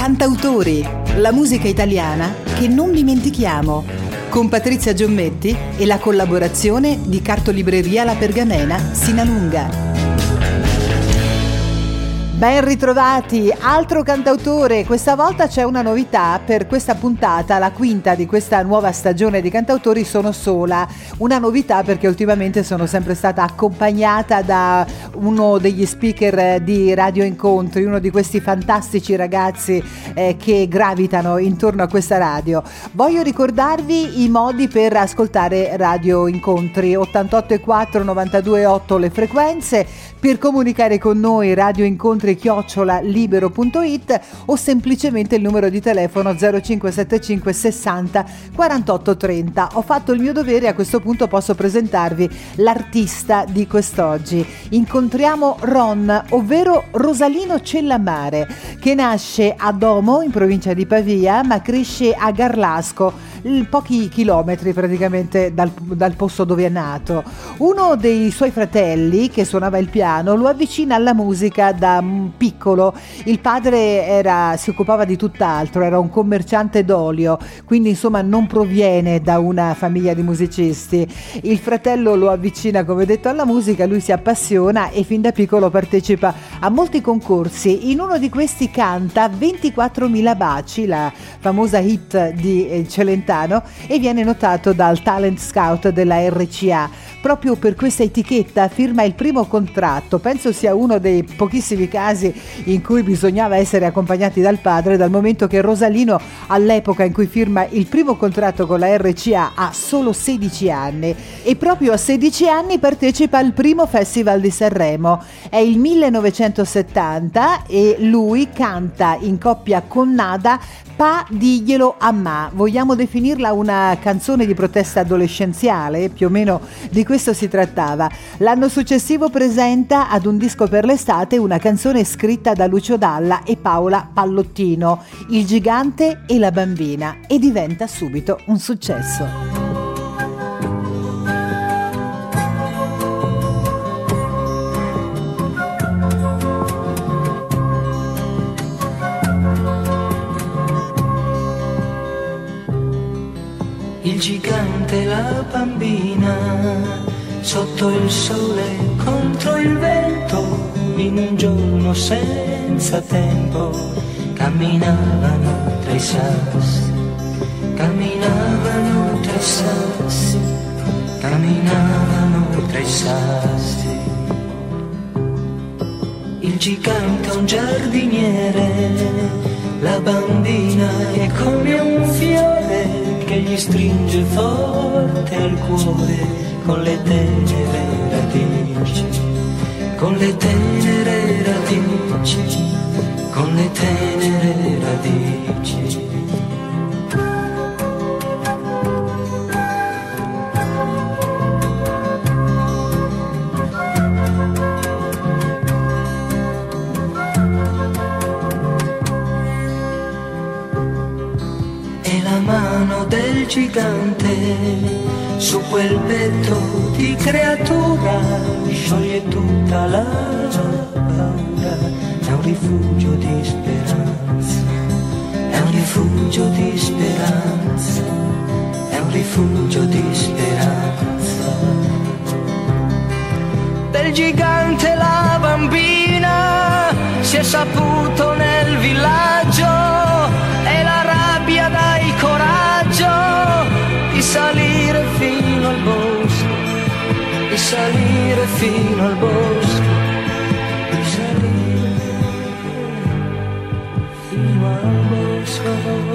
Cantautori, la musica italiana che non dimentichiamo, con Patrizia Giommetti e la collaborazione di Cartolibreria La Pergamena Sinalunga. Ben ritrovati, altro cantautore. Questa volta c'è una novità per questa puntata, la quinta di questa nuova stagione di Cantautori. Sono sola, una novità perché ultimamente sono sempre stata accompagnata da uno degli speaker di Radio Incontri, uno di questi fantastici ragazzi che gravitano intorno a questa radio. Voglio ricordarvi i modi per ascoltare Radio Incontri: 88.4, 92.8 le frequenze, per comunicare con noi radioincontri@libero.it o semplicemente il numero di telefono 0575 60 48 30. Ho fatto il mio dovere e a questo punto posso presentarvi l'artista di quest'oggi. Incontriamo Ron, ovvero Rosalino Cellamare, che nasce a Domo in provincia di Pavia ma cresce a Garlasco, pochi chilometri praticamente dal posto dove è nato. Uno dei suoi fratelli, che suonava il piano, lo avvicina alla musica da piccolo. Il padre si occupava di tutt'altro, era un commerciante d'olio, quindi insomma non proviene da una famiglia di musicisti. Il fratello lo avvicina, come detto, alla musica, lui si appassiona e fin da piccolo partecipa a molti concorsi. In uno di questi canta 24.000 baci, la famosa hit di Celentano, e viene notato dal talent scout della RCA. Proprio per questa etichetta firma il primo contratto. Penso sia uno dei pochissimi casi in cui bisognava essere accompagnati dal padre, dal momento che Rosalino, all'epoca in cui firma il primo contratto con la RCA, ha solo 16 anni e proprio a 16 anni partecipa al primo Festival di Sanremo. È il 1970 e lui canta in coppia con Nada Pa diglielo a ma. Vogliamo definirla una canzone di protesta adolescenziale? Più o meno di questo si trattava. L'anno successivo presenta ad un disco per l'estate una canzone scritta da Lucio Dalla e Paola Pallottino, Il gigante e la bambina, e diventa subito un successo. Il gigante e la bambina, sotto il sole contro il vento, in un giorno senza tempo, camminavano tra i sassi, camminavano tra i sassi, camminavano tra i sassi. Il gigante è un giardiniere, la bambina è come un fiore che gli stringe forte al cuore con le tenere radici, con le tenere radici, con le tenere radici. Del gigante su quel petto di creatura scioglie tutta la paura. È un rifugio di speranza, è un rifugio di speranza, è un rifugio di speranza. Del gigante la bambina si è saputo nel villaggio, e la rabbia dai coraggio di salire fino al bosco, di salire fino al bosco, di salire fino al bosco.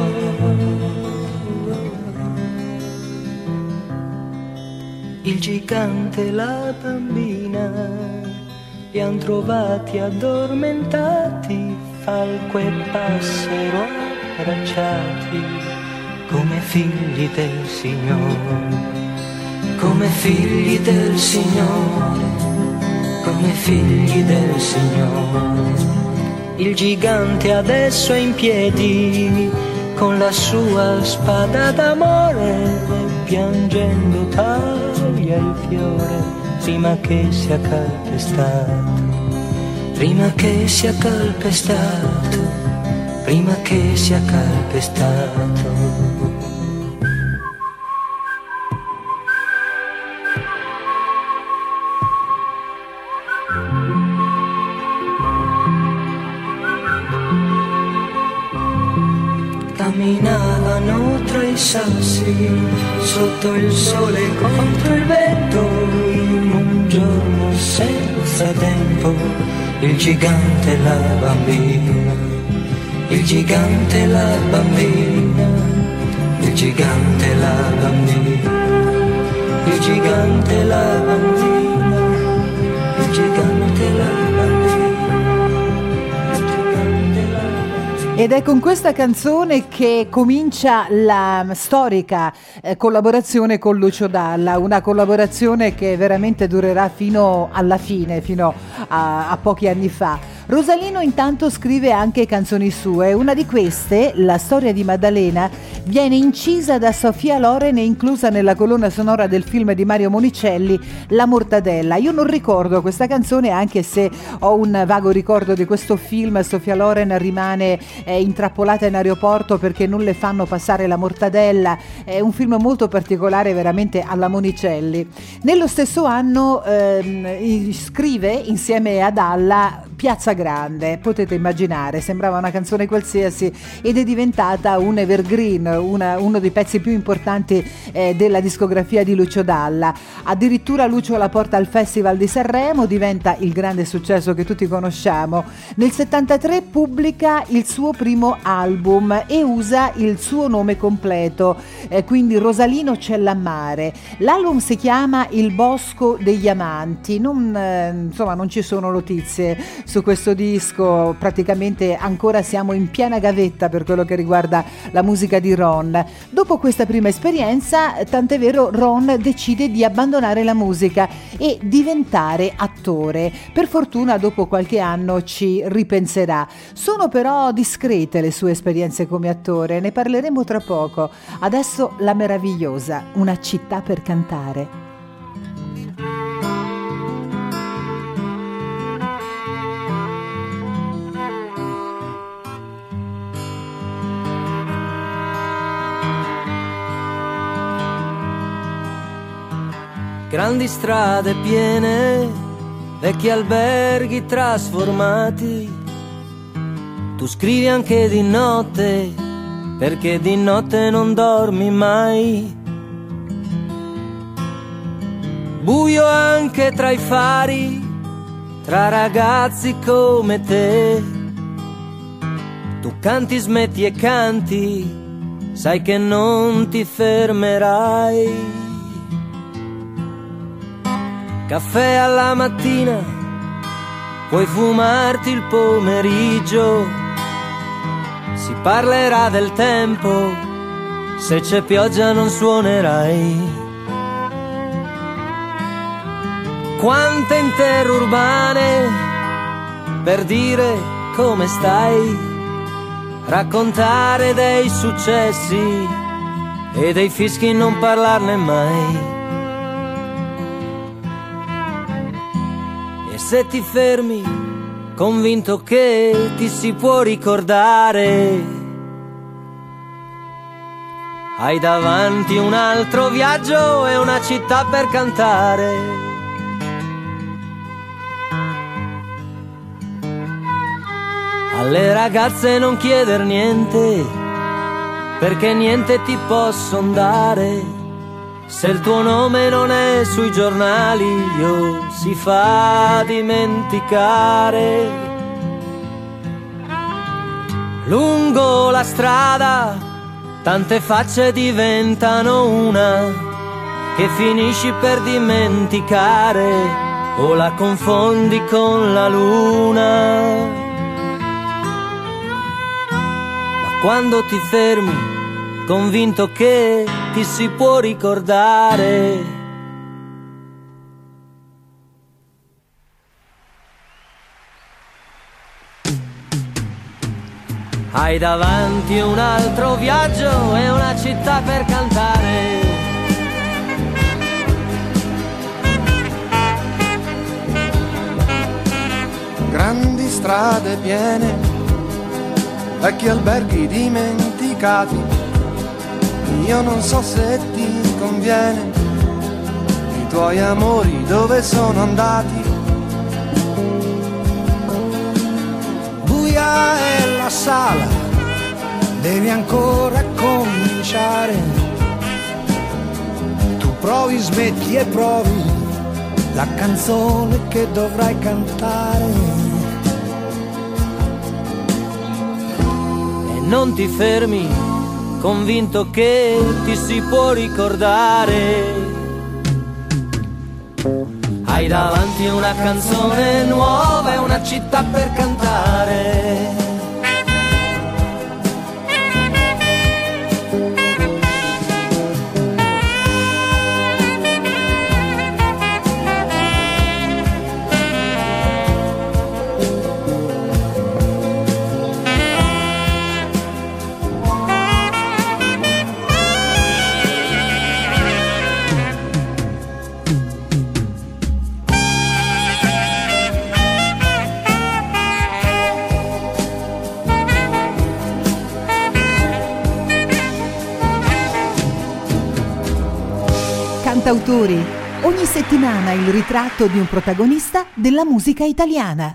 Il gigante e la bambina li han trovati addormentati, falco e passero abbracciati, come figli del Signore, come figli del Signore, come figli del Signore. Il gigante adesso è in piedi con la sua spada d'amore, piangendo taglia il fiore prima che sia calpestato, prima che sia calpestato, prima che sia calpestato. Camminavano tra i sassi, sotto il sole contro il vento, in un giorno senza tempo, il gigante e la bambina, il gigante e la bambina, il gigante e la bambina, il gigante e la bambina, il gigante e la bambina. Ed è con questa canzone che comincia la storica collaborazione con Lucio Dalla, una collaborazione che veramente durerà fino alla fine, fino a pochi anni fa. Rosalino intanto scrive anche canzoni sue, una di queste, La storia di Maddalena, viene incisa da Sofia Loren e inclusa nella colonna sonora del film di Mario Monicelli, La mortadella. Io non ricordo questa canzone, anche se ho un vago ricordo di questo film. Sofia Loren rimane intrappolata in aeroporto perché non le fanno passare la mortadella. È un film molto particolare, veramente alla Monicelli. Nello stesso anno scrive insieme a Dalla Piazza Grande. Potete immaginare, sembrava una canzone qualsiasi ed è diventata un evergreen, uno dei pezzi più importanti della discografia di Lucio Dalla. Addirittura Lucio la porta al Festival di Sanremo, diventa il grande successo che tutti conosciamo. Nel 73 pubblica il suo primo album e usa il suo nome completo, quindi Rosalino Cellammare. L'album si chiama Il Bosco degli Amanti. Non ci sono notizie su questo disco, praticamente ancora siamo in piena gavetta per quello che riguarda la musica di Ron. Dopo questa prima esperienza, tant'è vero, Ron decide di abbandonare la musica e diventare attore. Per fortuna dopo qualche anno ci ripenserà. Sono però discrete le sue esperienze come attore, ne parleremo tra poco. Adesso La meravigliosa, Una città per cantare. Grandi strade piene, vecchi alberghi trasformati. Tu scrivi anche di notte, perché di notte non dormi mai. Buio anche tra i fari, tra ragazzi come te. Tu canti, smetti e canti, sai che non ti fermerai. Caffè alla mattina, puoi fumarti il pomeriggio. Si parlerà del tempo, se c'è pioggia non suonerai. Quante interurbane per dire come stai, raccontare dei successi e dei fischi, non parlarne mai. Se ti fermi, convinto che ti si può ricordare, hai davanti un altro viaggio e una città per cantare. Alle ragazze non chieder niente, perché niente ti posson dare. Se il tuo nome non è sui giornali, si fa dimenticare. Lungo la strada, tante facce diventano una, che finisci per dimenticare o la confondi con la luna. Ma quando ti fermi, convinto che ti si può ricordare. Hai davanti un altro viaggio e una città per cantare. Grandi strade piene, vecchi alberghi dimenticati. Io non so se ti conviene, i tuoi amori dove sono andati? Buia è la sala, devi ancora cominciare. Tu provi, smetti e provi la canzone che dovrai cantare. E non ti fermi, convinto che ti si può ricordare. Hai davanti una canzone nuova e una città per cantare. Cantautori, ogni settimana il ritratto di un protagonista della musica italiana.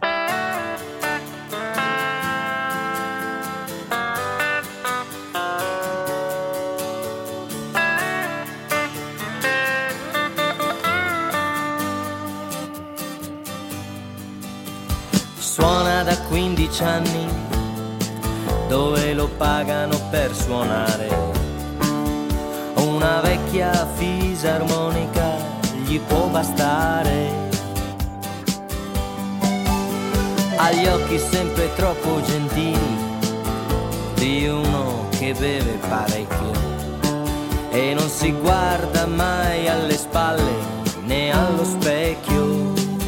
Suona da 15 anni, dove lo pagano per suonare. Una vecchia fisarmonica gli può bastare. Ha gli occhi sempre troppo gentili di uno che beve parecchio e non si guarda mai alle spalle né allo specchio.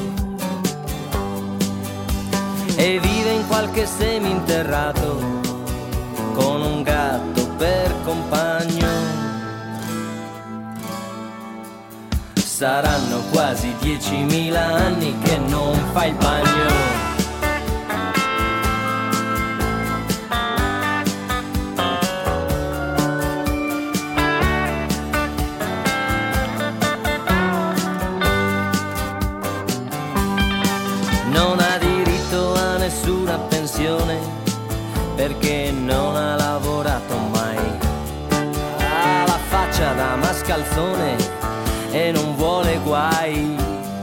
E vive in qualche seminterrato con un gatto per compagno. Saranno quasi 10.000 anni che non fa il bagno. Non ha diritto a nessuna pensione perché non ha lavorato mai. Ha la faccia da mascalzone e non vuole guai.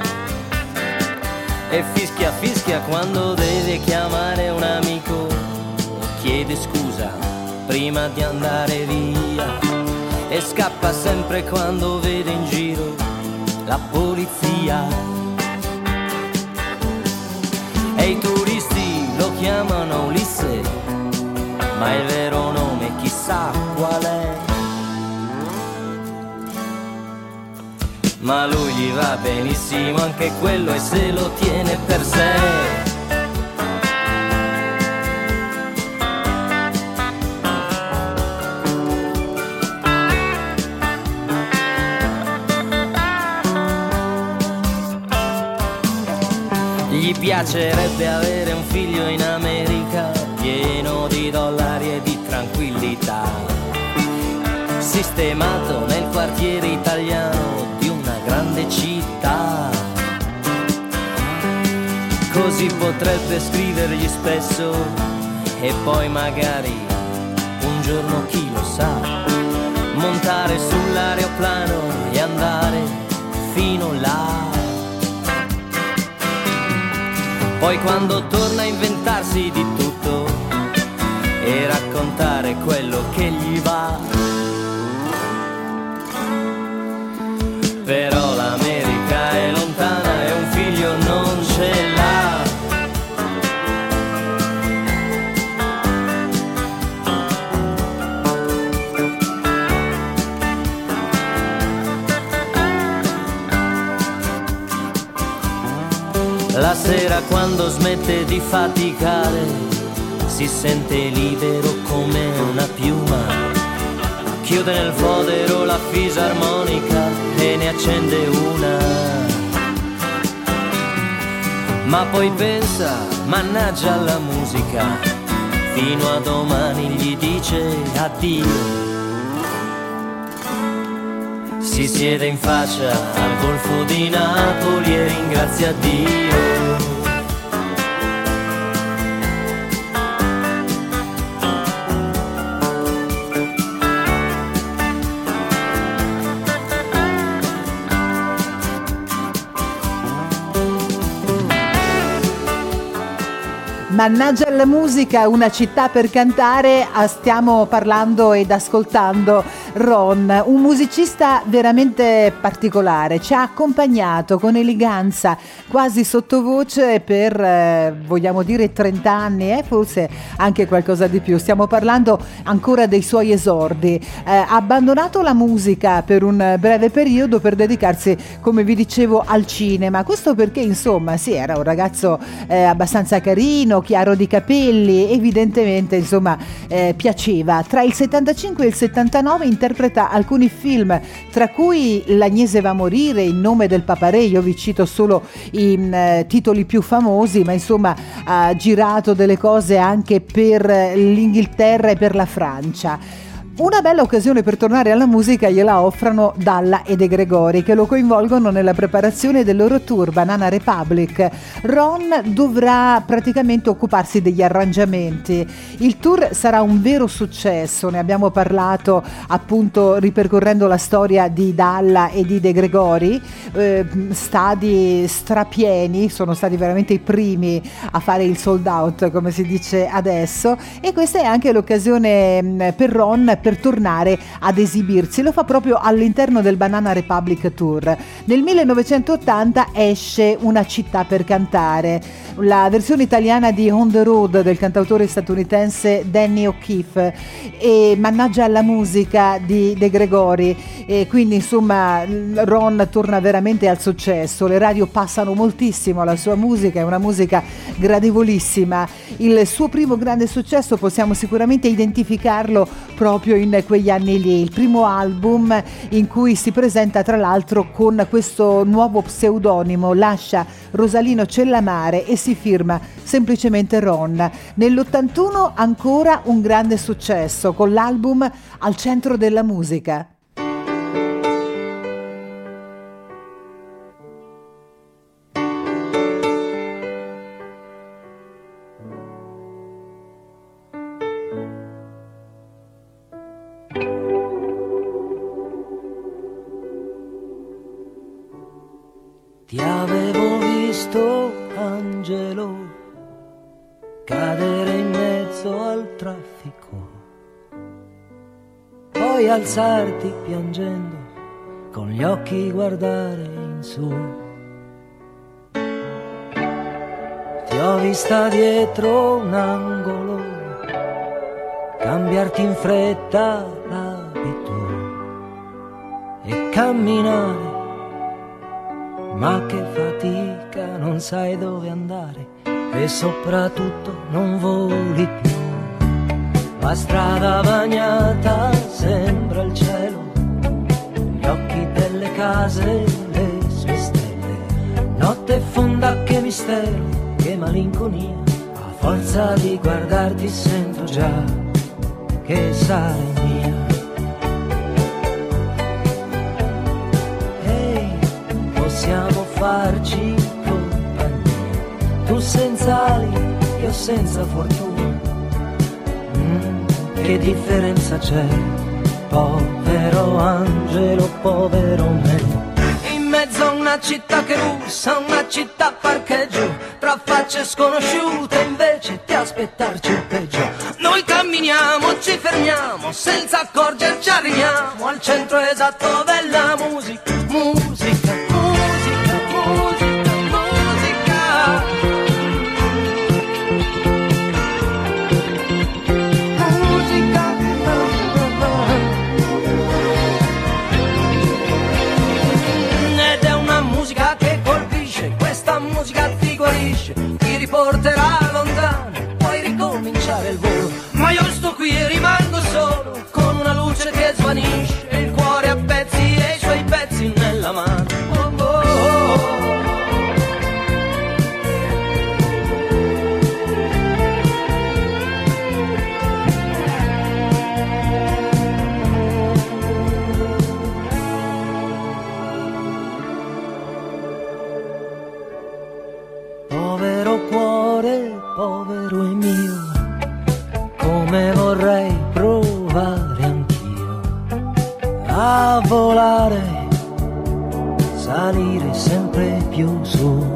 E fischia quando deve chiamare un amico, chiede scusa prima di andare via e scappa sempre quando vede in giro la polizia. E i turisti lo chiamano Ulisse, ma il vero nome chissà qual è. Ma lui gli va benissimo anche quello e se lo tiene per sé. Gli piacerebbe avere un figlio in America pieno di dollari e di tranquillità, sistemato nel quartiere italiano di una grande città. Così potrebbe scrivergli spesso e poi magari un giorno, chi lo sa, montare sull'aeroplano e andare fino là. Poi quando torna a inventarsi di tutto e raccontare quello che gli va. Però l'America è lontana e un figlio non ce l'ha. La sera quando smette di faticare si sente libero come una piuma. Chiude nel fodero la fisarmonica e ne accende una. Ma poi pensa, mannaggia la musica, fino a domani gli dice addio. Si siede in faccia al golfo di Napoli e ringrazia Dio. Mannaggia alla musica, una città per cantare, stiamo parlando ed ascoltando Ron, un musicista veramente particolare, ci ha accompagnato con eleganza, quasi sottovoce per, vogliamo dire, 30 anni, forse anche qualcosa di più, stiamo parlando ancora dei suoi esordi, ha abbandonato la musica per un breve periodo per dedicarsi, come vi dicevo, al cinema, questo perché insomma sì, era un ragazzo abbastanza carino, chiaro di capelli, evidentemente insomma piaceva. Tra il 75 e il 79 interpreta alcuni film, tra cui L'Agnese va a morire, In nome del Paparè, io vi cito solo i titoli più famosi, ma insomma ha girato delle cose anche per l'Inghilterra e per la Francia. Una bella occasione per tornare alla musica gliela offrono Dalla e De Gregori, che lo coinvolgono nella preparazione del loro tour Banana Republic. Ron dovrà praticamente occuparsi degli arrangiamenti. Il tour sarà un vero successo, ne abbiamo parlato appunto ripercorrendo la storia di Dalla e di De Gregori, stadi strapieni, sono stati veramente i primi a fare il sold out come si dice adesso, e questa è anche l'occasione per Ron per tornare ad esibirsi. Lo fa proprio all'interno del Banana Republic Tour. Nel 1980 esce Una città per cantare, la versione italiana di On the Road del cantautore statunitense Danny O'Keefe, e Mannaggia alla musica di De Gregori, e quindi insomma Ron torna veramente al successo, le radio passano moltissimo la sua musica, è una musica gradevolissima. Il suo primo grande successo possiamo sicuramente identificarlo proprio in quegli anni lì, il primo album in cui si presenta tra l'altro con questo nuovo pseudonimo, lascia Rosalino Cellamare e si firma semplicemente Ron. Nell'81 ancora un grande successo con l'album Al centro della musica. Ti avevo visto, angelo, cadere in mezzo al traffico, poi alzarti piangendo, con gli occhi guardare in su. Ti ho vista dietro un angolo, cambiarti in fretta l'abito e camminare. Ma che fatica, non sai dove andare e soprattutto non voli più. La strada bagnata sembra il cielo, gli occhi delle case, le sue stelle. Notte fonda, che mistero, che malinconia, a forza di guardarti sento già che sarai mia. Possiamo farci compagnia, tu senza ali, io senza fortuna. Che differenza c'è, povero angelo, povero me. In mezzo a una città che russa, una città parcheggio, tra facce sconosciute, invece di aspettarci il peggio. Noi camminiamo, ci fermiamo, senza accorgerci arriviamo al centro esatto della musica, musica. Ti riporterà lontano, puoi ricominciare il volo. Ma io sto qui e rimango solo, con una luce che svanisce, il cuore a pezzi e i suoi pezzi come vorrei provare anch'io a volare, salire sempre più su,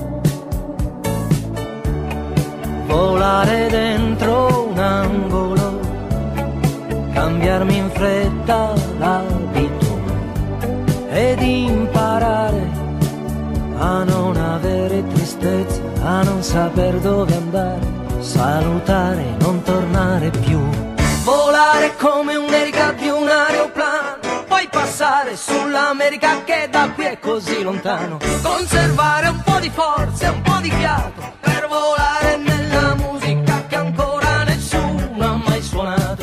volare dentro un angolo, cambiarmi in fretta l'abito ed imparare a non avere tristezza, a non saper dove andare, salutare e non tornare più, volare come un'erica di un aeroplano, poi passare sull'America che da qui è così lontano, conservare un po' di forza e un po' di fiato per volare nella musica che ancora nessuno ha mai suonato.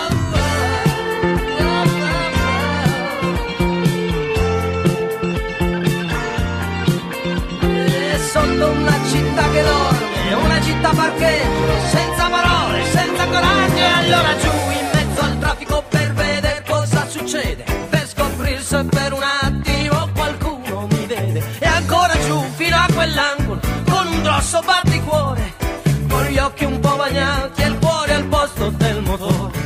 E sotto una città che dorme, una città parcheggio, senza parole, senza coraggio, e allora giù in mezzo al traffico per vedere cosa succede, per scoprire se per un attimo qualcuno mi vede, e ancora giù fino a quell'angolo con un grosso batticuore, con gli occhi un po' bagnati e il cuore al posto del motore.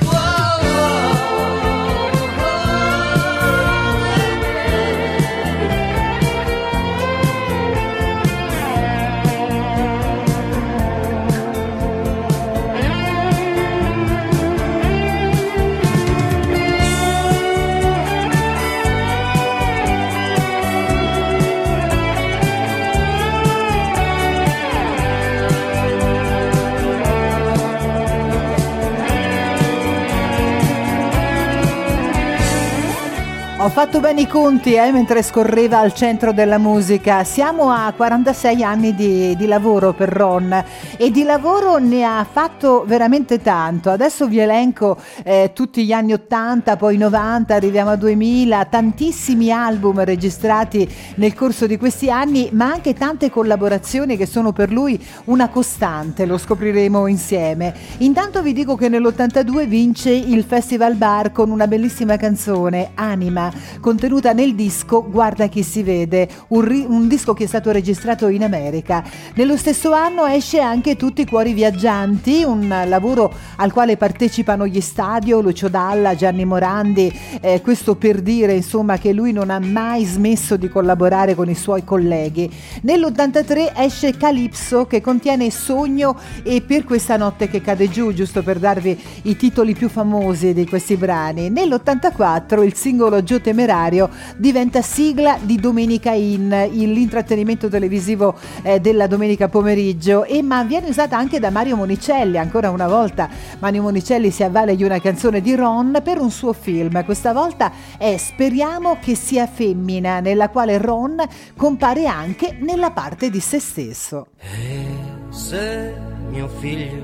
Ho fatto bene i conti mentre scorreva al centro della musica. Siamo a 46 anni di lavoro per Ron, e di lavoro ne ha fatto veramente tanto. Adesso vi elenco tutti gli anni 80, poi 90, arriviamo a 2000, tantissimi album registrati nel corso di questi anni, ma anche tante collaborazioni che sono per lui una costante, lo scopriremo insieme. Intanto vi dico che nell'82 vince il Festival Bar con una bellissima canzone, Anima, contenuta nel disco Guarda chi si vede, un disco che è stato registrato in America. Nello stesso anno esce anche Tutti i cuori viaggianti, un lavoro al quale partecipano gli Stadio, Lucio Dalla, Gianni Morandi, questo per dire insomma che lui non ha mai smesso di collaborare con i suoi colleghi. Nell'83 esce Calypso, che contiene Sogno e Per questa notte che cade giù, giusto per darvi i titoli più famosi di questi brani. Nell'84 il singolo Gio Temerario diventa sigla di Domenica In, l'intrattenimento televisivo della domenica pomeriggio, ma viene usata anche da Mario Monicelli. Ancora una volta Mario Monicelli si avvale di una canzone di Ron per un suo film. Questa volta è Speriamo che sia femmina, nella quale Ron compare anche nella parte di se stesso. E se mio figlio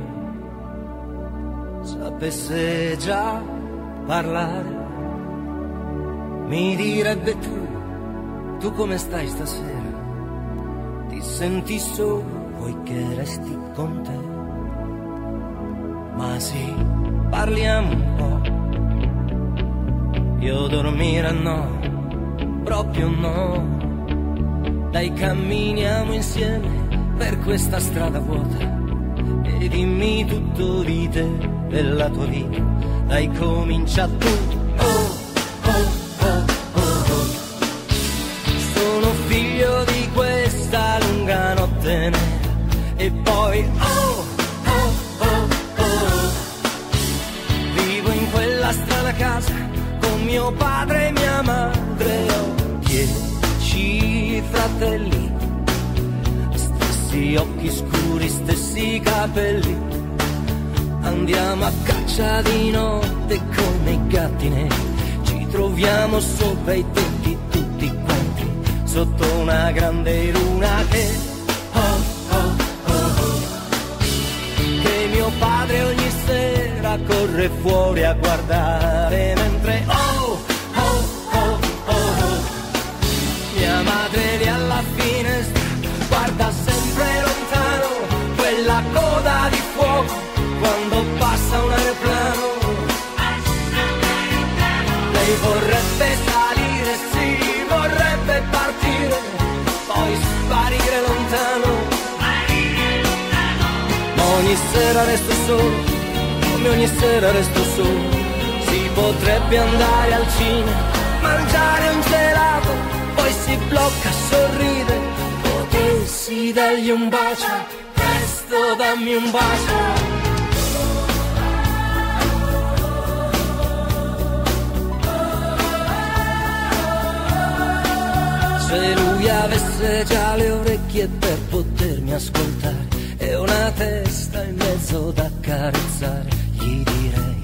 sapesse già parlare, mi direbbe tu come stai stasera? Ti senti solo, vuoi che resti con te? Ma sì, parliamo un po', io dormire no, proprio no. Dai, camminiamo insieme per questa strada vuota e dimmi tutto di te, della tua vita. Dai, comincia tu, sono figlio di questa lunga notte nera, e poi vivo in quella strana casa con mio padre e mia madre. Ho 10 fratelli, stessi occhi scuri, stessi capelli. Andiamo a caccia di notte come i gatti neri, ci troviamo sopra i tetti tutti quanti, sotto una grande luna che mio padre ogni sera corre fuori a guardare, mentre mia madre lì alla finestra guarda sempre lontano quella coda di fuoco quando passa un aeroplano. Lei vorrebbe salire, sì, vorrebbe partire, poi sparire lontano. Ma ogni sera resto solo come ogni sera resto solo. Si potrebbe andare al cinema, mangiare un gelato, poi si blocca, sorride. Potessi dargli un bacio, presto dammi un bacio. Se lui avesse già le orecchie per potermi ascoltare e una testa in mezzo da accarezzare, gli direi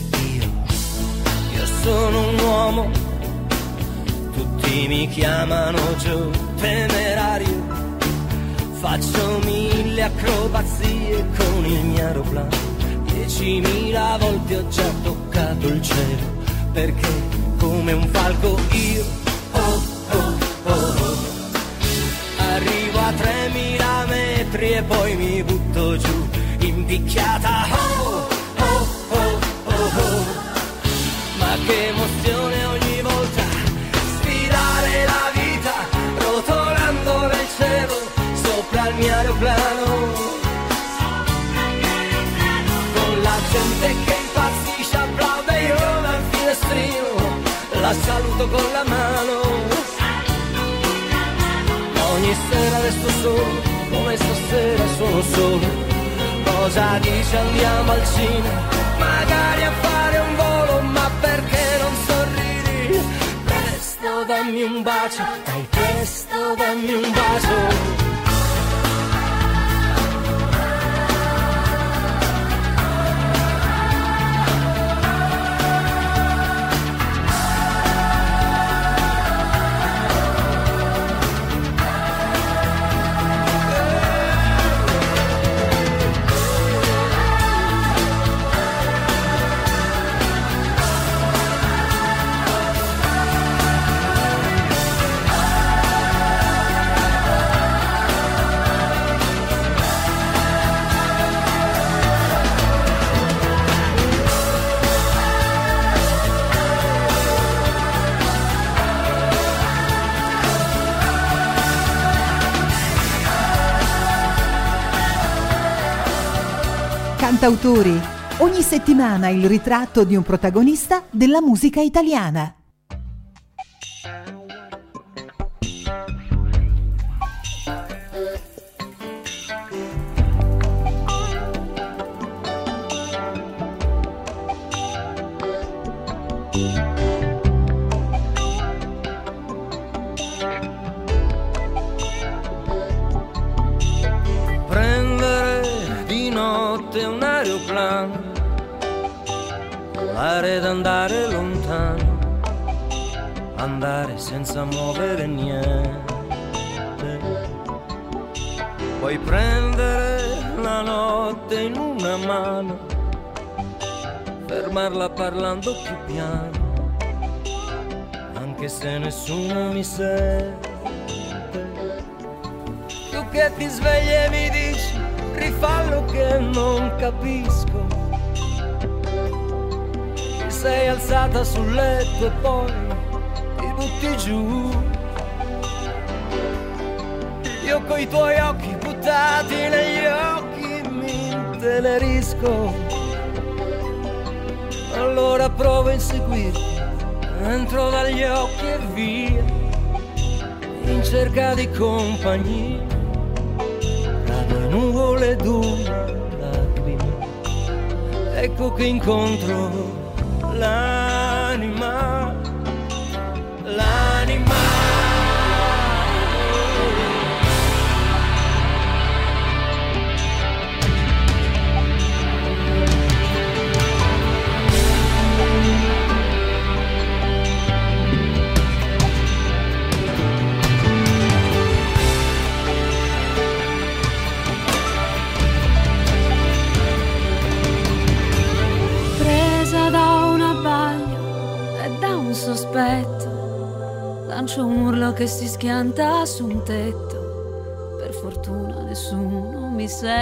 io sono un uomo, tutti mi chiamano Joe temerario, faccio 1000 acrobazie con il mio aeroplano, 10.000 volte ho già toccato il cielo, perché come un falco io arrivo a 3.000 metri e poi mi butto giù in picchiata. Ma che emozione ogni volta sfidare la vita rotolando nel cielo sopra il mio aeroplano, con la gente che impazzisce, applaude, io dal finestrino la saluto con la mano. Ogni sera resto solo, come stasera sono solo. Cosa dici andiamo al cinema, magari a fare un volo, ma perché non sorridi? Presto dammi un bacio, dai presto dammi un bacio. Cantautori, ogni settimana il ritratto di un protagonista della musica italiana. Volare ed andare lontano, andare senza muovere niente, puoi prendere la notte in una mano, fermarla parlando più piano, anche se nessuno mi sente. Tu che ti svegli e mi dici rifallo che non capisco, sei alzata sul letto e poi ti butti giù. Io coi tuoi occhi buttati negli occhi mi intenerisco. Allora provo a inseguirti, entro dagli occhi e via, in cerca di compagnia, tra due nuvole d'una lacrima. Ecco che incontro l'anima, l'anima. Sospetto, lancio un urlo che si schianta su un tetto, per fortuna nessuno mi sente.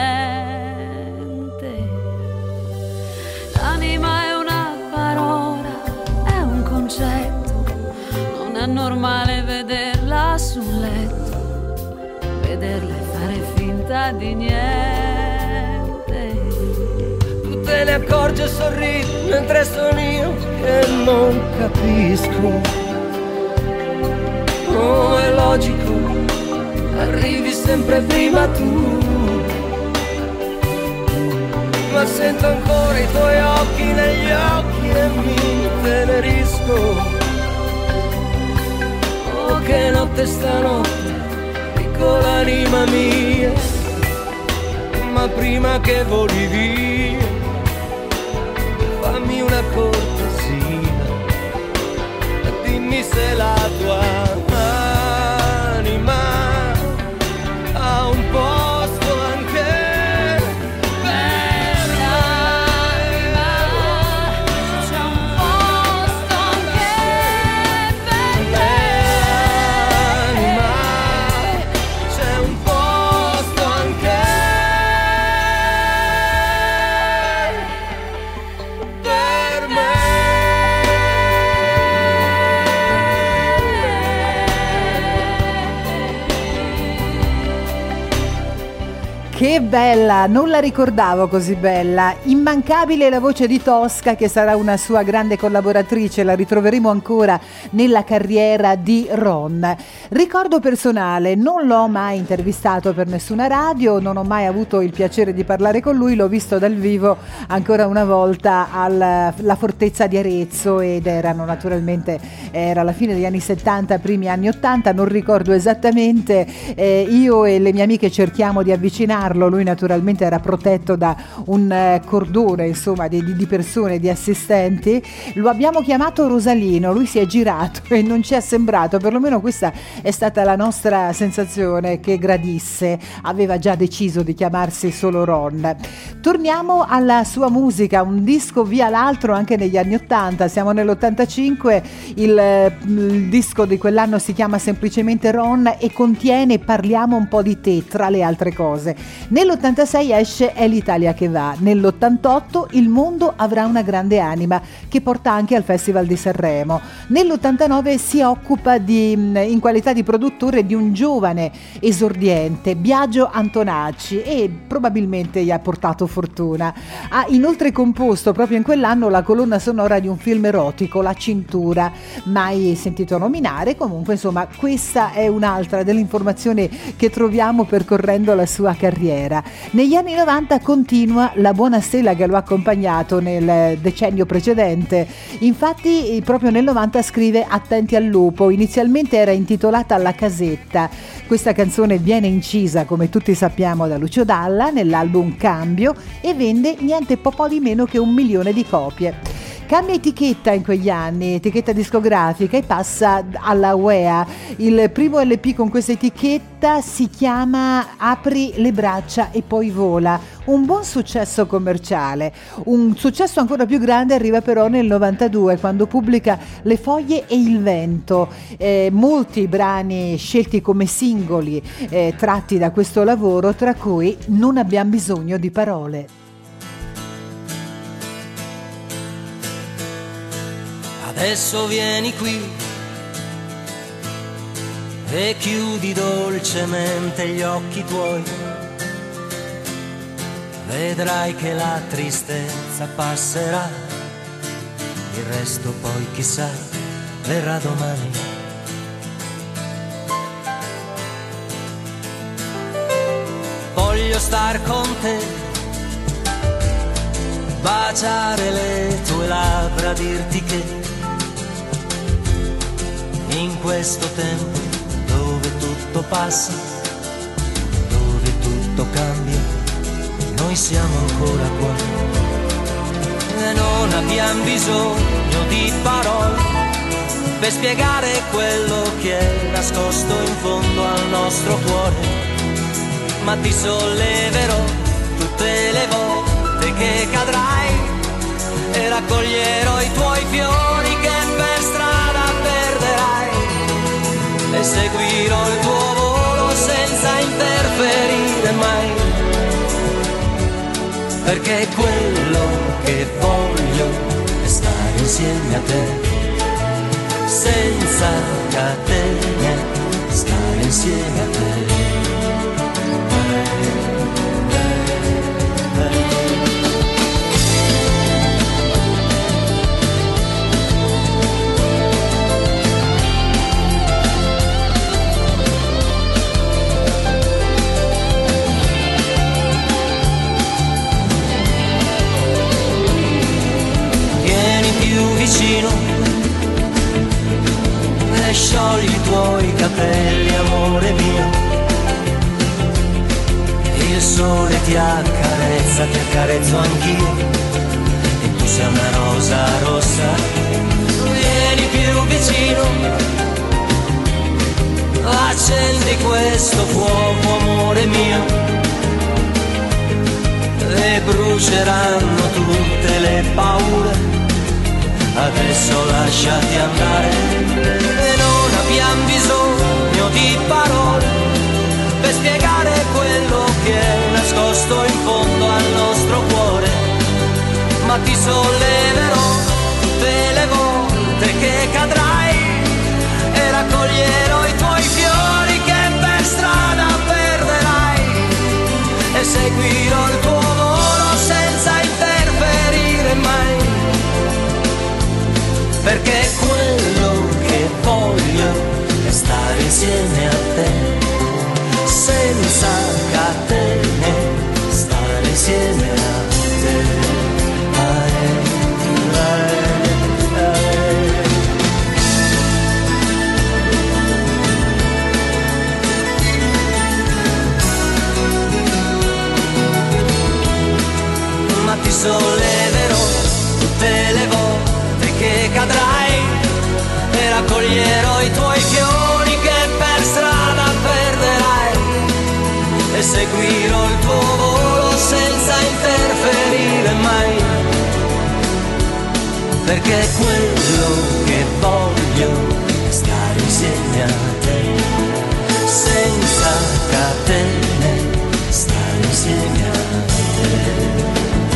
L'anima è una parola, è un concetto, non è normale vederla sul letto, vederla e fare finta di niente. Tutte le accorge e sorride mentre sono io che non capisco. Oh, è logico, arrivi sempre prima tu, ma sento ancora i tuoi occhi negli occhi e mi intenerisco. Oh, che notte stanotte, piccola anima mia, ma prima che voli via, fammi una cortesia e dimmi se la tua anima ha un posto anche per me. C'è un posto anche per me. Anima, c'è un posto anche per me. Che bella, non la ricordavo così bella. Immancabile la voce di Tosca, che sarà una sua grande collaboratrice, la ritroveremo ancora nella carriera di Ron. Ricordo personale, non l'ho mai intervistato per nessuna radio, non ho mai avuto il piacere di parlare con lui, l'ho visto dal vivo ancora una volta alla Fortezza di Arezzo ed era la fine degli anni 70, primi anni 80, non ricordo esattamente. Io e le mie amiche cerchiamo di avvicinarlo, lui naturalmente era protetto da un cordone insomma di persone, di assistenti. Lo abbiamo chiamato Rosalino, lui si è girato e non ci è sembrato, perlomeno questa è stata la nostra sensazione, che gradisse, aveva già deciso di chiamarsi solo Ron. Torniamo alla sua musica, un disco via l'altro anche negli anni 80, siamo nell'85, il disco di quell'anno si chiama semplicemente Ron e contiene Parliamo un po' di te tra le altre cose. Nell'86 esce È l'Italia che va, nell'88 Il mondo avrà una grande anima, che porta anche al Festival di Sanremo. Nell'89 si occupa in qualità di produttore di un giovane esordiente, Biagio Antonacci, e probabilmente gli ha portato fortuna. Ha inoltre composto proprio in quell'anno la colonna sonora di un film erotico, La cintura, mai sentito nominare. Comunque insomma questa è un'altra delle informazioni che troviamo percorrendo la sua carriera. Negli anni 90 continua la buona stella che lo ha accompagnato nel decennio precedente. Infatti proprio nel 90 scrive Attenti al lupo, inizialmente era intitolata La casetta. Questa canzone viene incisa, come tutti sappiamo, da Lucio Dalla nell'album Cambio e vende niente po' di meno che 1 milione di copie. Cambia etichetta in quegli anni, etichetta discografica, e passa alla UEA. Il primo LP con questa etichetta si chiama Apri le braccia e poi vola. Un buon successo commerciale. Un successo ancora più grande arriva però nel 92, quando pubblica Le foglie e il vento. Molti brani scelti come singoli tratti da questo lavoro, tra cui Non abbiamo bisogno di parole. Adesso vieni qui e chiudi dolcemente gli occhi tuoi. Vedrai che la tristezza passerà, il resto poi chissà verrà domani. Voglio star con te, baciare le tue labbra, dirti che in questo tempo dove tutto passa, dove tutto cambia, noi siamo ancora qua. E non abbiamo bisogno di parole per spiegare quello che è nascosto in fondo al nostro cuore, ma ti solleverò tutte le volte che cadrai e raccoglierò i tuoi fiori che per strada perderai e seguirò il tuo volo senza interferire mai, perché quello che voglio è stare insieme a te, senza catene, stare insieme a te. vicino e sciogli i tuoi capelli, amore mio. Il sole ti accarezza, ti accarezzo anch'io, e tu sei una rosa rossa. Vieni più vicino, accendi questo fuoco, amore mio, e bruceranno tutte le paure. Adesso lasciati andare, e non abbiamo bisogno di parole per spiegare quello che è nascosto in fondo al nostro cuore. Ma ti solleverò tutte le volte che cadrai e raccoglierò i tuoi fiori che per strada perderai, e seguirò il tuo volo senza interferire mai, perché quello che voglio è stare insieme a te, senza catene, stare insieme a te. Ma ti solleverò tutte le volte che cadrai e raccoglierò i tuoi fiori che per strada perderai, e seguirò il tuo volo senza interferire mai, perché quello che voglio è stare insieme a te, senza catene, stare insieme a te.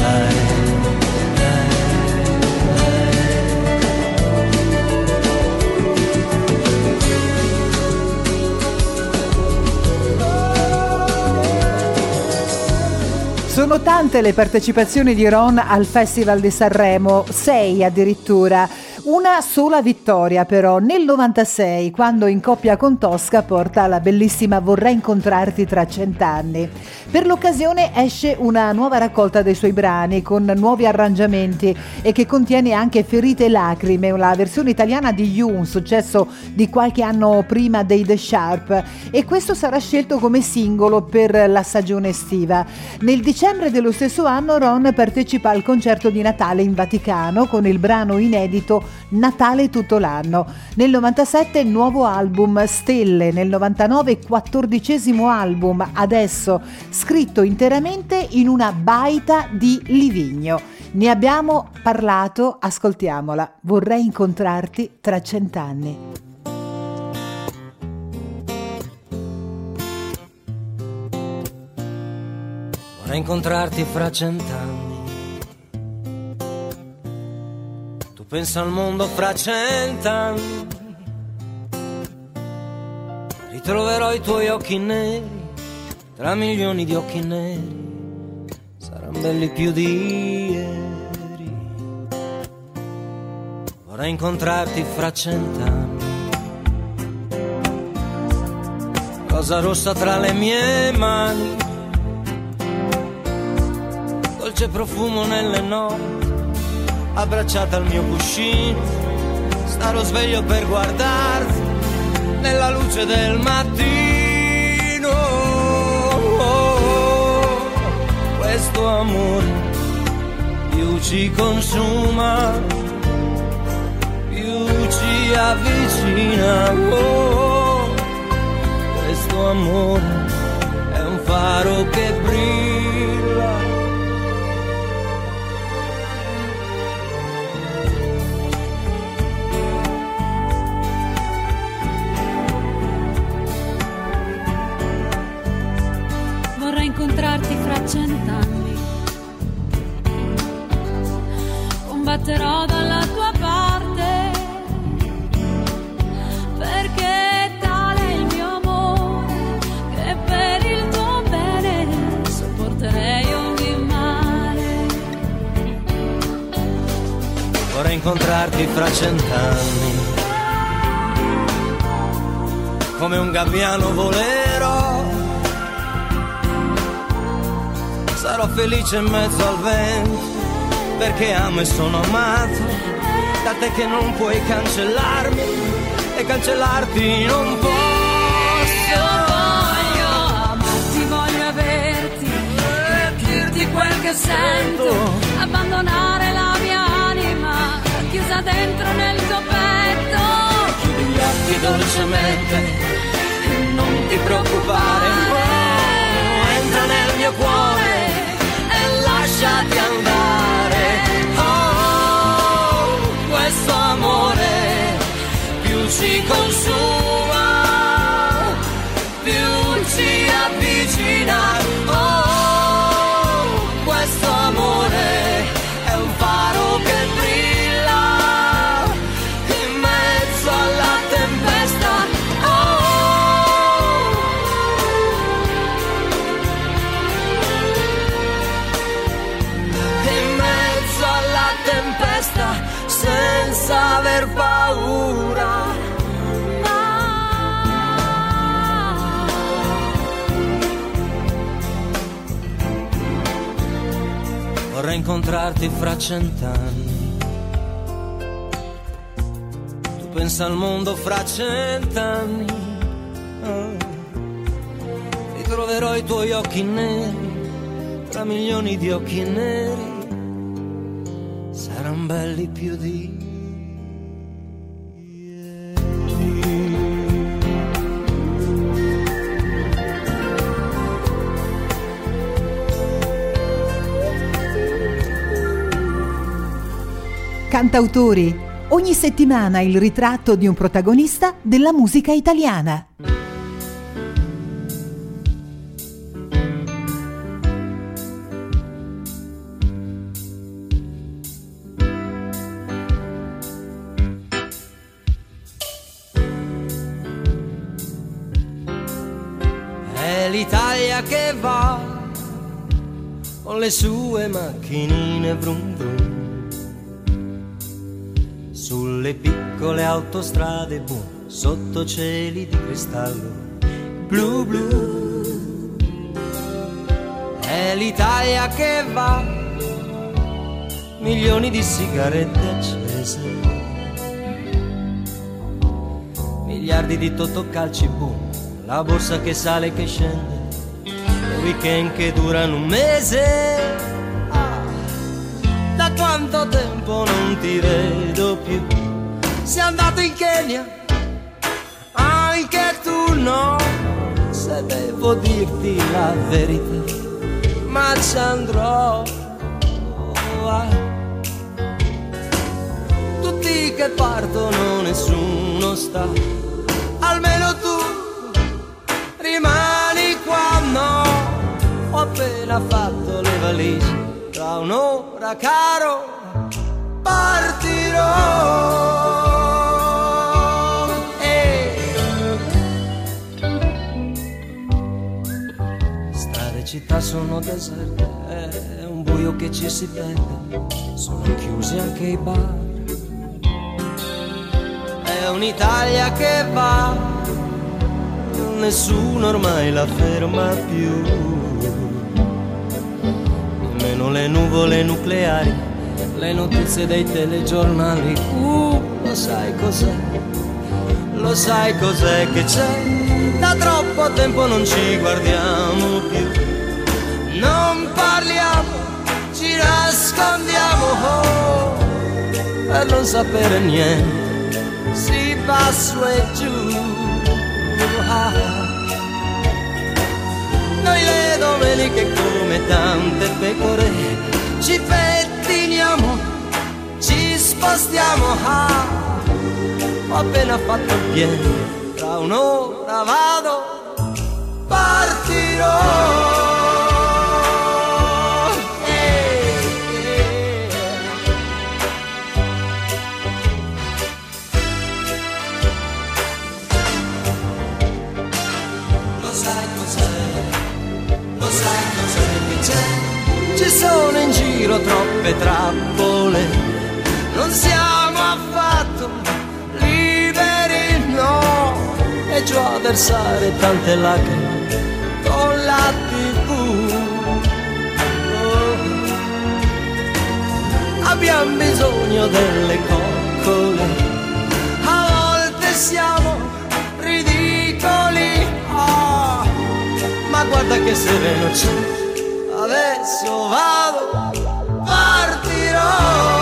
Sono tante le partecipazioni di Ron al Festival di Sanremo, 6 addirittura. Una sola vittoria però nel 96, quando in coppia con Tosca porta la bellissima Vorrei incontrarti tra 100 anni. Per l'occasione esce una nuova raccolta dei suoi brani con nuovi arrangiamenti e che contiene anche Ferite e lacrime, la versione italiana di You, un successo di qualche anno prima dei The Sharp, e questo sarà scelto come singolo per la stagione estiva. Nel dicembre dello stesso anno Ron partecipa al concerto di Natale in Vaticano con il brano inedito Natale tutto l'anno. Nel 97 nuovo album Stelle, nel 99 14° album Adesso, scritto interamente in una baita di Livigno. Ne abbiamo parlato, ascoltiamola. Vorrei incontrarti tra 100 anni. Vorrei incontrarti fra 100 anni. Tu pensa al mondo fra 100 anni. Ritroverò i tuoi occhi neri tra milioni di occhi neri. Saranno belli più di ieri. Vorrei incontrarti fra 100 anni. Rosa rossa tra le mie mani, dolce profumo nelle notti, abbracciata al mio cuscino. Starò sveglio per guardarti nella luce del mattino. Questo amore più ci consuma, più ci avvicina. Questo amore è un faro che brilla. Vorrei incontrarti fra 100 anni. Combatterò dalla tua parte, perché tale è il mio amore, che per il tuo bene sopporterei ogni male. Vorrei incontrarti fra 100 anni. Come un gabbiano volerò, sarò felice in mezzo al vento, perché amo e sono amato. da te che non puoi cancellarmi e cancellarti non posso. Voglio amarti, voglio averti, dirti quel che sento, abbandonare la mia anima chiusa dentro nel tuo petto. Chiudi gli occhi dolcemente, non ti preoccupare, entra nel mio cuore e lasciati andare. Oh, questo amore più ci consuma, più ci avvicina. Oh, questo amore è un faro che brilla in mezzo alla tempesta. Oh, in mezzo alla tempesta, senza aver paura. Vorrei incontrarti fra 100 anni. Tu pensa al mondo fra 100 anni. Ritroverò i tuoi occhi neri tra milioni di occhi neri. Saranno belli più di Cantautori, ogni settimana il ritratto di un protagonista della musica italiana. È l'Italia che va con le sue macchinine vrum vrum sulle piccole autostrade, boom, sotto cieli di cristallo blu blu. È l'Italia che va, milioni di sigarette accese, miliardi di totocalci, boom, la borsa che sale e che scende, weekend che durano un mese. Da quanto tempo non ti vedo più? Sei andato in Kenya, anche tu no. Se devo dirti la verità, ma ci andrò. Tutti che partono, nessuno sta. Almeno tu rimani qua, no. Ho appena fatto le valigie, tra un'ora caro partirò. Strade e città sono deserte, è un buio che ci si perde, sono chiusi anche i bar. È un'Italia che va, nessuno ormai la ferma più. Le nuvole nucleari, le notizie dei telegiornali. Lo sai cos'è? Lo sai cos'è che c'è? Da troppo tempo non ci guardiamo più, non parliamo, ci nascondiamo, oh, per non sapere niente, si va su e giù. Noi le domeniche come tante pecore ci pettiniamo, ci spostiamo. Ho appena fatto il pieno, tra un'ora vado, partirò. Ci sono in giro troppe trappole, non siamo affatto liberi, no. E giù a versare tante lacrime con la TV. Oh. Abbiamo bisogno delle cose che sereno c'è, adesso vado, partirò.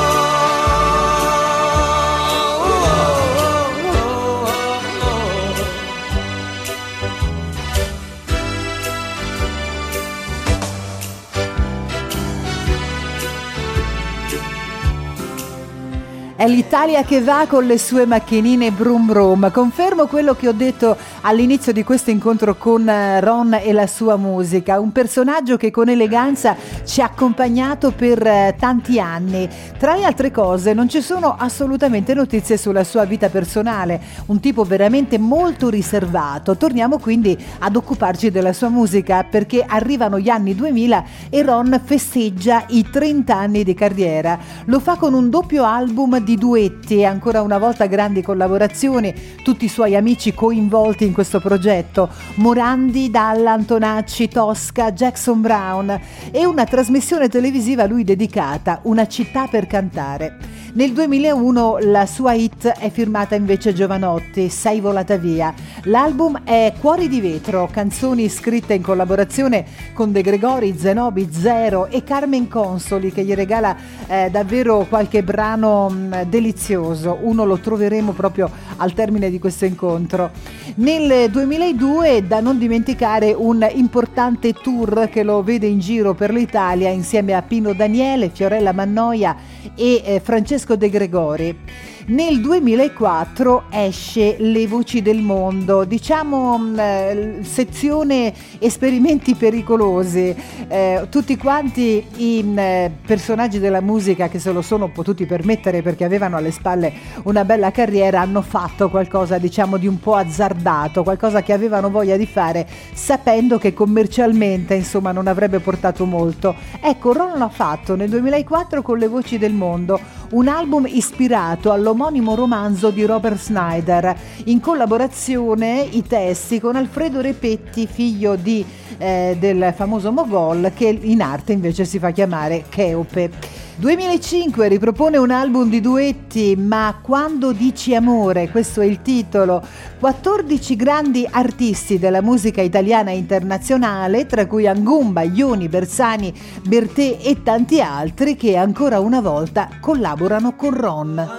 È l'Italia che va con le sue macchinine brum brum. Confermo quello che ho detto all'inizio di questo incontro con Ron e la sua musica. Un personaggio che con eleganza ci ha accompagnato per tanti anni. Tra le altre cose non ci sono assolutamente notizie sulla sua vita personale. Un tipo veramente molto riservato. Torniamo quindi ad occuparci della sua musica, perché arrivano gli anni 2000 e Ron festeggia i 30 anni di carriera. Lo fa con un doppio album di duetti e ancora una volta grandi collaborazioni, tutti i suoi amici coinvolti in questo progetto: Morandi, Dalla, Antonacci, Tosca, Jackson Brown, e una trasmissione televisiva a lui dedicata, Una città per cantare. Nel 2001 la sua hit è firmata invece Giovanotti, Sei volata via. L'album è Cuori di vetro, canzoni scritte in collaborazione con De Gregori, Zenobi, Zero e Carmen Consoli, che gli regala davvero qualche brano delizioso. Uno lo troveremo proprio al termine di questo incontro. Nel 2002, da non dimenticare, un importante tour che lo vede in giro per l'Italia insieme a Pino Daniele, Fiorella Mannoia e Francesco De Gregori. Nel 2004 esce Le voci del mondo, diciamo sezione esperimenti pericolosi. Tutti quanti i personaggi della musica che se lo sono potuti permettere perché avevano alle spalle una bella carriera hanno fatto qualcosa, diciamo, di un po' azzardato, qualcosa che avevano voglia di fare sapendo che commercialmente insomma non avrebbe portato molto. Ecco, Ron l'ha fatto nel 2004 con Le voci del mondo, un album ispirato all'omonimo romanzo di Robert Snyder, in collaborazione i testi con Alfredo Repetti, figlio del famoso Mogol, che in arte invece si fa chiamare Cheope. 2005 ripropone un album di duetti, Ma quando dici amore, questo è il titolo. 14 grandi artisti della musica italiana e internazionale, tra cui Angumba, Ioni, Bersani, Bertè e tanti altri, che ancora una volta collaborano con Ron.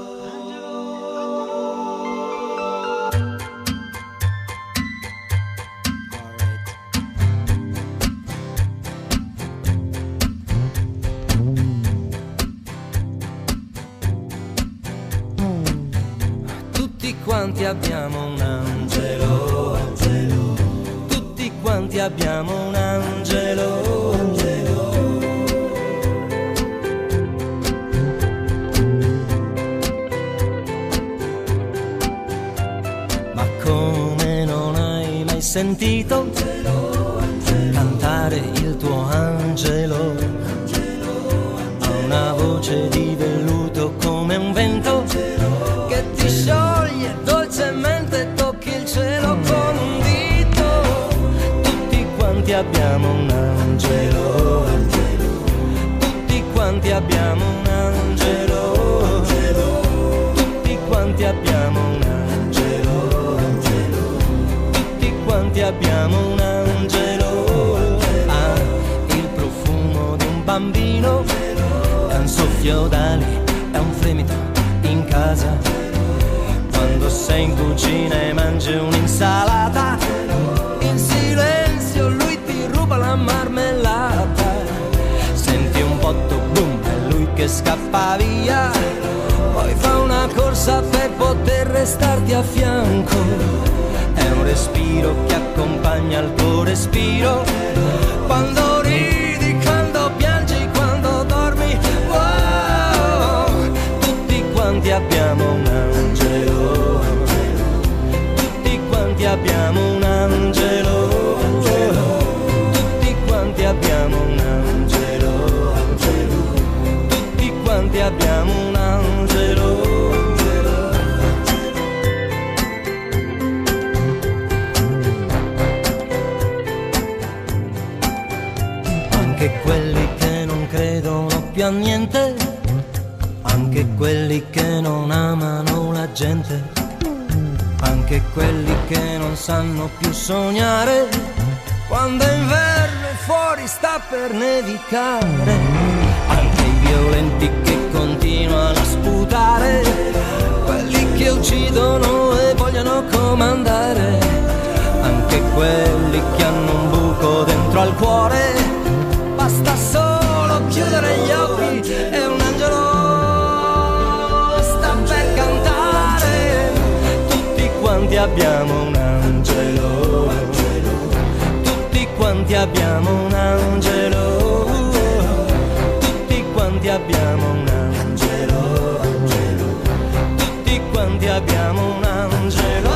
Quanti abbiamo un angelo, angelo. Tutti quanti abbiamo un angelo, angelo. Ma come non hai mai sentito angelo, angelo. Cantare il tuo angelo, angelo. Ha una voce di velluto come un vento che ti scioglie dolcemente, tocchi il cielo con un dito. Tutti quanti abbiamo un angelo, angelo. Tutti quanti abbiamo un angelo, angelo. Tutti quanti abbiamo un angelo, angelo. Tutti quanti abbiamo un angelo. Ah, il profumo di un bambino è un soffio d'ali, è un fremito in casa. Quando sei in cucina e mangi un'insalata, in silenzio lui ti ruba la marmellata. Senti un botto boom, è lui che scappa via. Poi fa una corsa per poter restarti a fianco. È un respiro che accompagna il tuo respiro. Quando ridi, quando piangi, quando dormi, wow. Tutti quanti abbiamo un angelo, tutti quanti abbiamo un angelo, angelo. Tutti quanti abbiamo un angelo, angelo. Tutti quanti abbiamo un angelo, angelo. Anche quelli che non credono più a niente, anche quelli che non amano la gente, anche quelli che non sanno più sognare, quando è inverno e fuori sta per nevicare, anche i violenti che continuano a sputare, quelli che uccidono e vogliono comandare, anche quelli che hanno un buco dentro al cuore, basta solo chiudere gli occhi e un angelo sta per cantare. Tutti quanti abbiamo un angelo, tutti quanti abbiamo un angelo, tutti quanti abbiamo un angelo, tutti quanti abbiamo un angelo.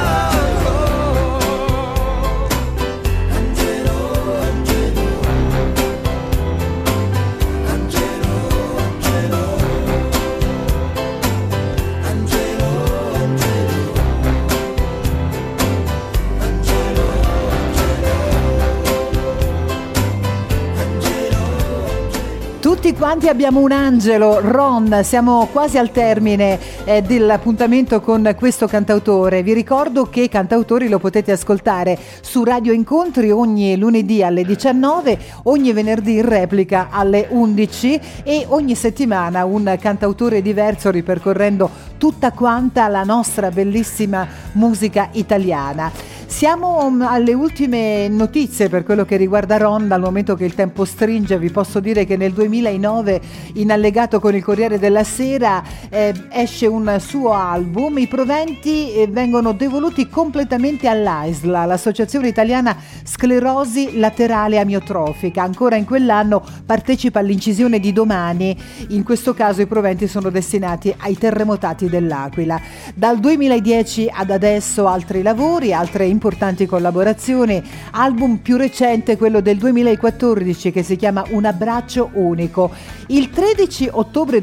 Tutti quanti abbiamo un angelo. Ron, siamo quasi al termine dell'appuntamento con questo cantautore. Vi ricordo che Cantautori lo potete ascoltare su Radio Incontri ogni lunedì alle 19, ogni venerdì in replica alle 11 e ogni settimana un cantautore diverso ripercorrendo tutta quanta la nostra bellissima musica italiana. Siamo alle ultime notizie per quello che riguarda Ron, dal momento che il tempo stringe. Vi posso dire che nel 2009 in allegato con il Corriere della Sera esce un suo album. I proventi vengono devoluti completamente all'AISLA, l'Associazione Italiana Sclerosi Laterale Amiotrofica. Ancora in quell'anno partecipa all'incisione di Domani. In questo caso i proventi sono destinati ai terremotati dell'Aquila. Dal 2010 ad adesso altri lavori, altre importanti collaborazioni. Album più recente, quello del 2014, che si chiama Un abbraccio unico. Il 13 ottobre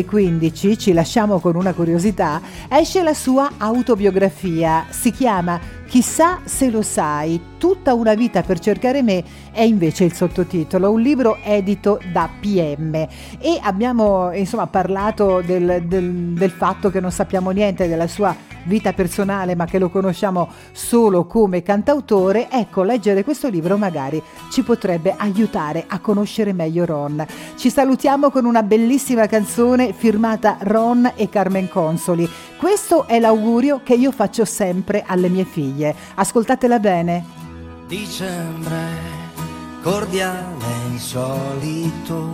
2015, ci lasciamo con una curiosità, esce la sua autobiografia. Si chiama Chissà se lo sai, tutta una vita per cercare me, è invece il sottotitolo, un libro edito da PM. E abbiamo parlato del fatto che non sappiamo niente della sua vita personale, ma che lo conosciamo solo come cantautore. Ecco, leggere questo libro magari ci potrebbe aiutare a conoscere meglio Ron. Ci salutiamo con una bellissima canzone firmata Ron e Carmen Consoli. Questo è l'augurio che io faccio sempre alle mie figlie. Ascoltatela bene. Dicembre, cordiale insolito,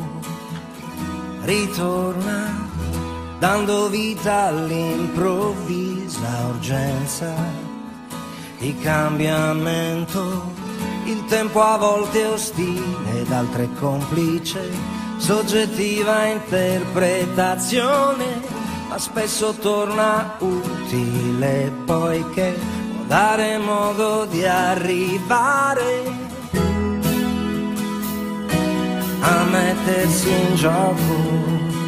ritorna dando vita all'improvvisa urgenza di cambiamento. Il tempo a volte è ostile ed altre complice, soggettiva interpretazione, ma spesso torna utile poiché può dare modo di arrivare a mettersi in gioco.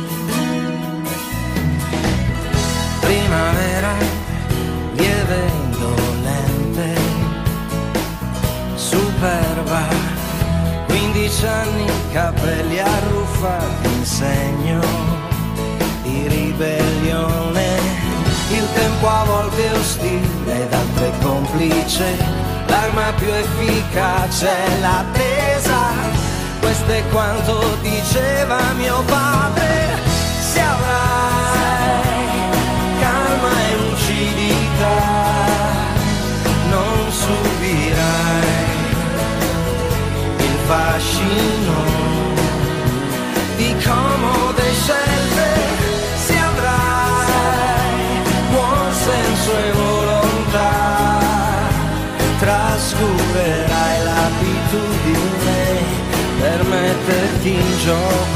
Primavera, lieve indolente, superba, 15 anni, capelli arruffati in segno di ribellione. Il tempo a volte è ostile ed altre complice, l'arma più efficace è l'attesa. Questo è quanto diceva mio padre. Se avrai calma e lucidità, non subirai il fascino di comode scelte. Se avrai buon senso e volontà, trascurerai l'abitudine per metterti in gioco.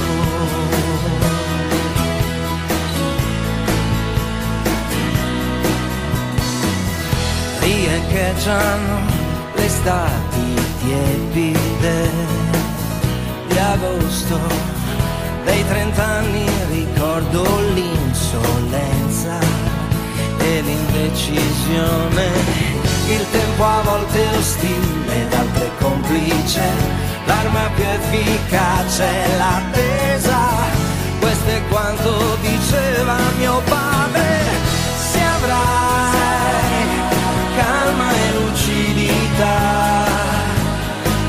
Riecheggiano le estati tiepide di agosto, dei 30 anni ricordo l'insolenza e l'indecisione. Il tempo a volte è ostile ed altre complice, l'arma più efficace è l'attesa. Questo è quanto diceva mio padre. Se avrai calma e lucidità,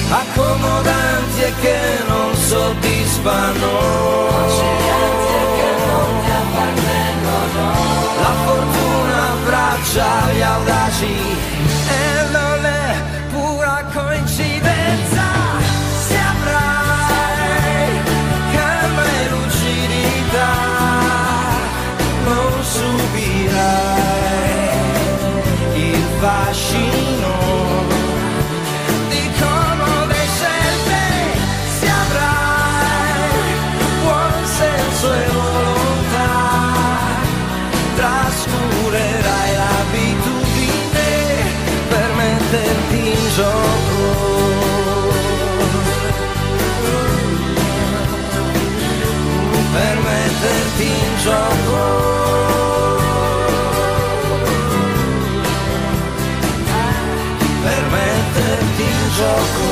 accomodanti e che non soddisfano, accidenti e che non ti appartengono. la fortuna abbraccia gli audaci e non è pura coincidenza se avrai calma e lucidità, non subirai il fascino di comode scelte, se avrai buon senso e volontà, trascurerai l'abitudine per metterti in gioco, per metterti in gioco, per metterti in gioco.